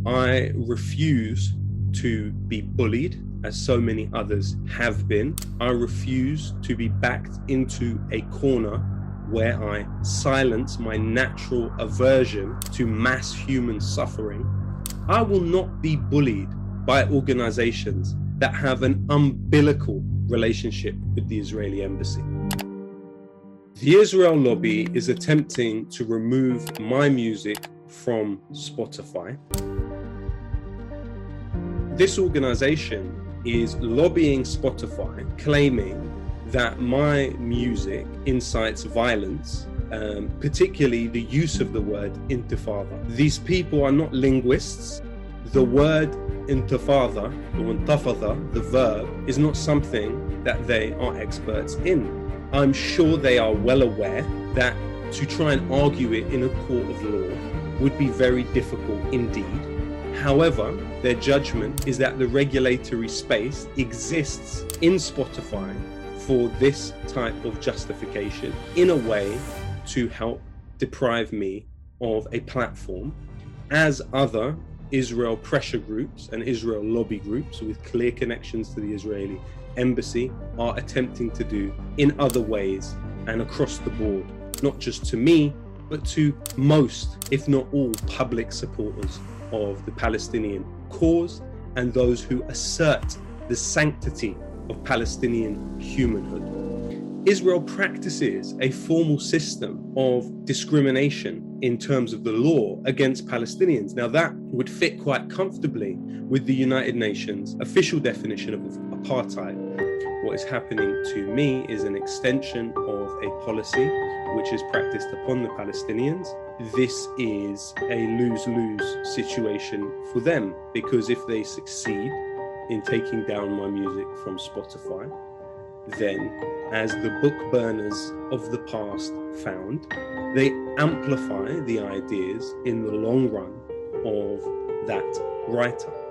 I refuse to be bullied, as so many others have been. I refuse to be backed into a corner where I silence my natural aversion to mass human suffering. I will not be bullied by organizations that have an umbilical relationship with the Israeli embassy. The Israel lobby is attempting to remove my music from Spotify. This organization is lobbying Spotify, claiming that my music incites violence, particularly the use of the word intifada. These people are not linguists. The word intifada, or intafada, the verb, is not something that they are experts in. I'm sure they are well aware that to try and argue it in a court of law would be very difficult indeed. However, their judgment is that the regulatory space exists in Spotify for this type of justification in a way to help deprive me of a platform, as other Israel pressure groups and Israel lobby groups with clear connections to the Israeli embassy are attempting to do in other ways and across the board, not just to me, but to most, if not all, public supporters of the Palestinian cause and those who assert the sanctity of Palestinian humanhood. Israel practices a formal system of discrimination in terms of the law against Palestinians. Now, that would fit quite comfortably with the United Nations official definition of apartheid. What is happening to me is an extension of a policy which is practiced upon the Palestinians. This is a lose-lose situation for them, because if they succeed in taking down my music from Spotify, then, as the book burners of the past found, they amplify the ideas in the long run of that writer.